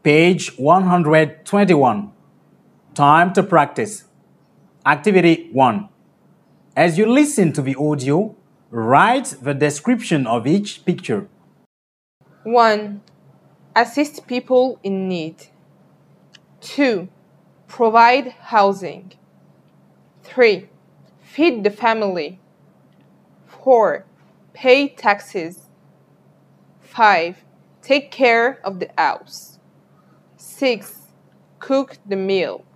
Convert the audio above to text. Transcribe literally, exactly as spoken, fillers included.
Page one hundred twenty-one. Time to practice. Activity one. As you listen to the audio, write the description of each picture. one. Assist people in need. two. Provide housing. three. Feed the family. four. Pay taxes. five. Take care of the house. six. Cook the meal.